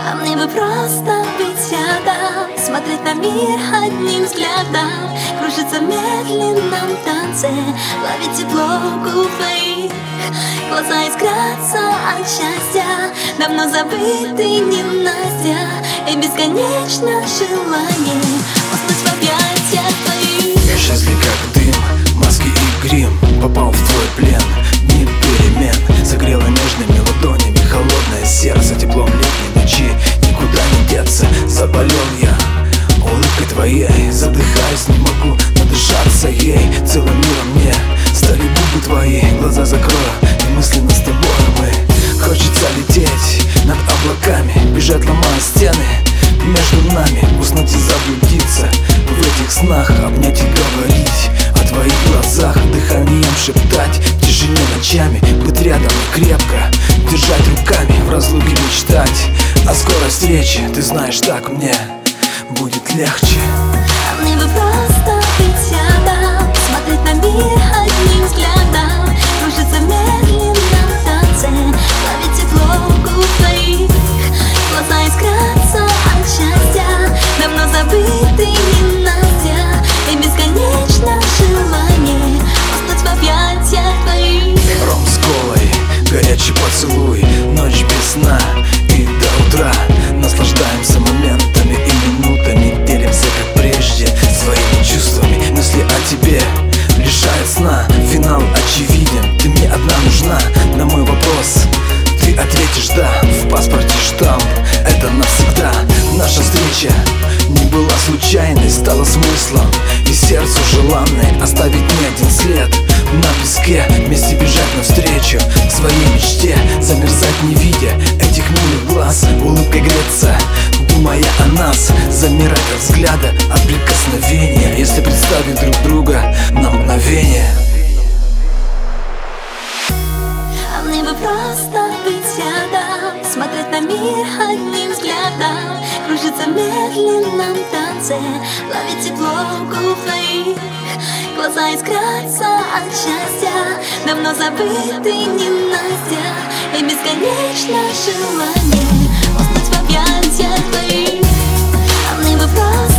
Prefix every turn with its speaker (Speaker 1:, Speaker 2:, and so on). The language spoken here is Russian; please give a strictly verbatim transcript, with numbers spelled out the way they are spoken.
Speaker 1: А мне бы просто быть рядом, смотреть на мир одним взглядом, кружиться в медленном танце, ловить тепло губ твоих. Глаза искрятся от счастья, давно забытый ненастья, и бесконечно желание уснуть в объятиях твоих.
Speaker 2: Счастлив как дым, маски и грим, попал в твой плен. Дни перемен согрело нежными ладонями холодное сердце, теплом летней ночи никуда не деться. Заболел я улыбкой твоей, задыхаюсь, не могу надышаться ей. Целым миром мне стали губы твои, глаза закрою и мысленно с тобой мы. Хочется лететь над облаками, бежать ломая стены между нами, уснуть и заблудиться в этих снах, обнять и говорить о твоих глазах, дыханием шептать в тишине ночами, быть рядом и крепко держать руками, в разлуке мечтать о скорой встрече. Ты знаешь, так мне будет легче.
Speaker 1: А мне бы просто быть рядом, смотреть на мир одним взглядом, кружиться в медленном танце, ловить тепло губ твоих. Глаза искрятся от счастья, давно забытый ненастья, и бесконечно желание уснуть в объятиях твоих.
Speaker 2: Ром с колой, горячий поцелуй, ночь без сна и до утра наслаждаемся моментами и минутами, делимся как прежде своими чувствами. Мысли о тебе лишают сна, финал очевиден, ты мне одна нужна. На мой вопрос ты ответишь да, в паспорте штамп, это навсегда. Наша встреча не была случайной, стала смыслом и сердцу желанной оставить не один след на песке, вместе бежать навстречу своей мечте, замерзать не видя этих милых глаз, улыбкой греться, думая о нас, замирать от взгляда, от прикосновения, если представить друг друга на мгновение.
Speaker 1: А мне бы просто быть рядом, смотреть на мир одним взглядом, кружиться в медленном танце, ловить тепло губ твоих. Глаза искрятся от счастья, давно забытый ненастья, и бесконечно желание уснуть в объятиях твоих. А мне бы просто